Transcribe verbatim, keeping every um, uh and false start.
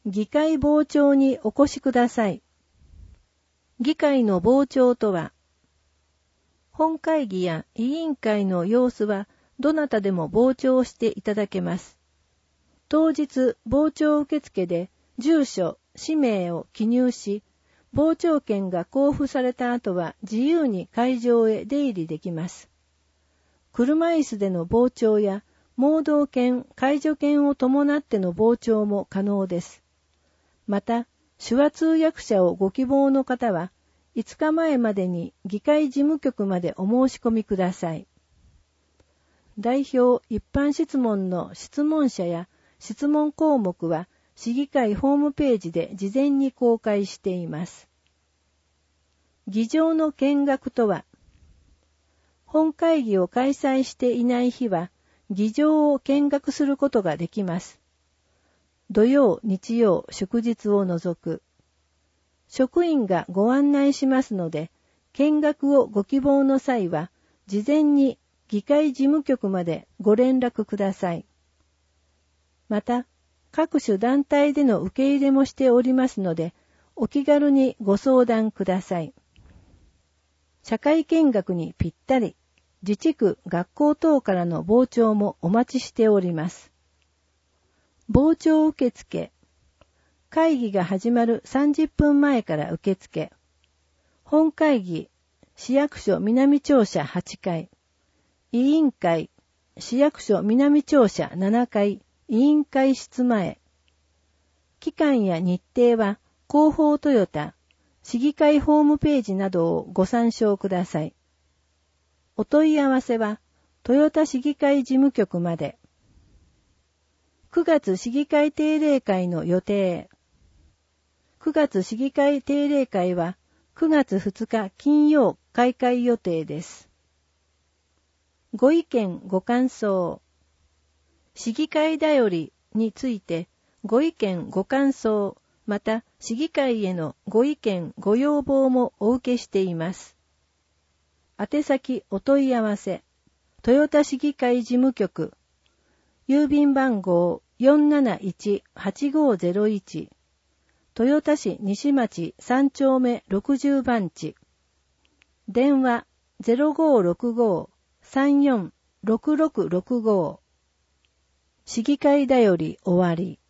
議会傍聴にお越しください。議会の傍聴とは、本会議や委員会の様子はどなたでも傍聴していただけます。当日、傍聴受付で住所、氏名を記入し、傍聴券が交付された後は自由に会場へ出入りできます。車椅子での傍聴や盲導犬、介助犬を伴っての傍聴も可能です。また、手話通訳者をご希望の方は、いつかまえまでに議会事務局までお申し込みください。代表一般質問の質問者や質問項目は市議会ホームページで事前に公開しています。議場の見学とは、本会議を開催していない日は議場を見学することができます。土曜、日曜、祝日を除く。職員がご案内しますので、見学をご希望の際は、事前に議会事務局までご連絡ください。また、各種団体での受け入れもしておりますので、お気軽にご相談ください。社会見学にぴったり、自治区、学校等からの傍聴もお待ちしております。傍聴受付。会議が始まるさんじゅっぷんまえから受付。本会議、市役所南庁舎はちかい。委員会、市役所南庁舎ななかい、委員会室前。期間や日程は、広報トヨタ、市議会ホームページなどをご参照ください。お問い合わせは、トヨタ市議会事務局まで。くがつ市議会定例会の予定。くがつ市議会定例会はくがつふつか金曜開会予定です。ご意見ご感想。市議会だよりについてご意見ご感想、また市議会へのご意見ご要望もお受けしています。宛先お問い合わせ。豊田市議会事務局。郵便番号 よんなないちはちごゼロいち。豊田市西町さん丁目ろくじゅう番地。電話 ゼロごろくご さんよん ろくろくろくご。市議会だより終わり。